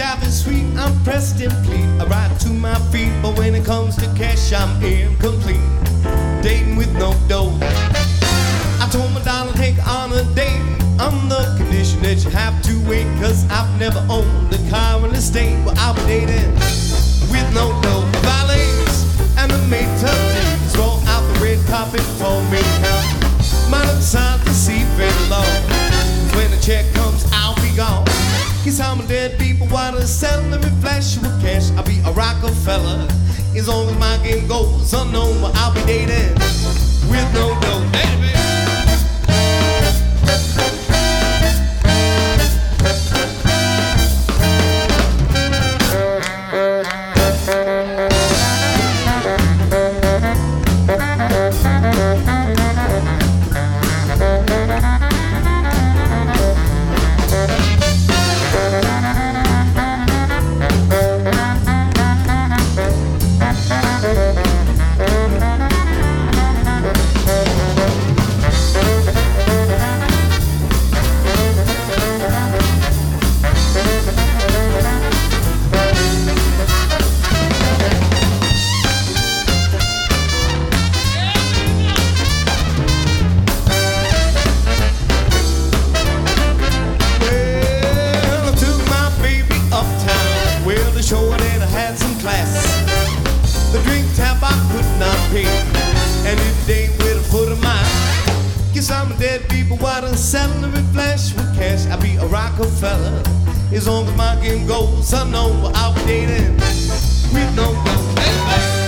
calf is sweet, I'm pressed and fleet. I ride to my feet, but when it comes to cash, I'm incomplete. Dating with no dough. I told my darling, take on a date on the condition that you have to wait, cause I've never owned a car in the state. Well, I'll be dating with no dough. Valets and the maids of days roll out the red carpet for me. My sign to see very long. When the check comes, I'll be gone. Cause I'm a dead people, why to sell? Let me flash you with cash. I'll be a Rockefeller. As long as my game goes unknown, well, I'll be dating with no dough. Hey, baby. Showing that I had some class. The drink tab I could not pay, and it ain't with a foot of mine. Guess I'm a dead people, why to settle and flash with cash? I'll be a Rockefeller. As long as my game goes unknown, well, I'll be dating with no dough. Hey, hey.